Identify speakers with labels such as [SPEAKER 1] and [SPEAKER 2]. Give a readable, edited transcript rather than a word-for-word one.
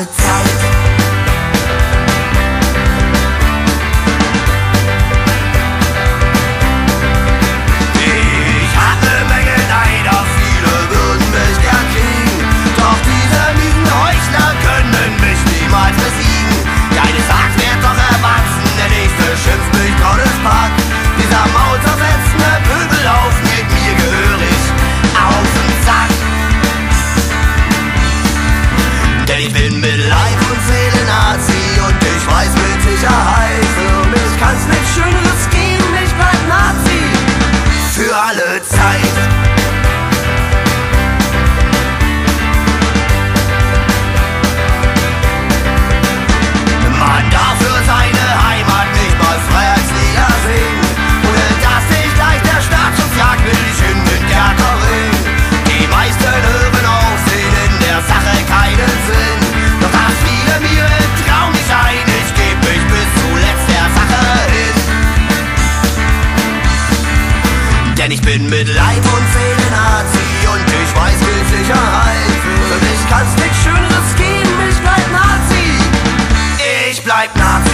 [SPEAKER 1] Zeit. Ich hab ne Menge Neider, viele würden mich gern kriegen, doch diese miesen Heuchler können mich niemals besiegen. Keines Tages wird doch erwachsen, der nächste schimpft mich Gottespack. Dieser maulzersetzende Pöbelhaufen geht mir gehörig auf den Sack. Denn ich bin mit Leib und Seele Nazi und ich weiß mit Sicherheit, für mich kann's nichts Schöneres geben, ich bleib Nazi für alle Zeit. Man darf für seine Heimat nicht mal Freiheitslieder singen, ohne dass sich gleich der Staatsschutz jagt, will ich in den Kerkerring. Die meisten hören auf, sehen in der Sache keinen Sinn, doch das viele mir im Traum nicht ein, ich geb mich bis zuletzt der Sache hin. Denn ich bin mit Leib und Seele Nazi und ich weiß mit Sicherheit, für mich kann's nichts Schöneres geben, ich bleib Nazi. Ich bleib Nazi.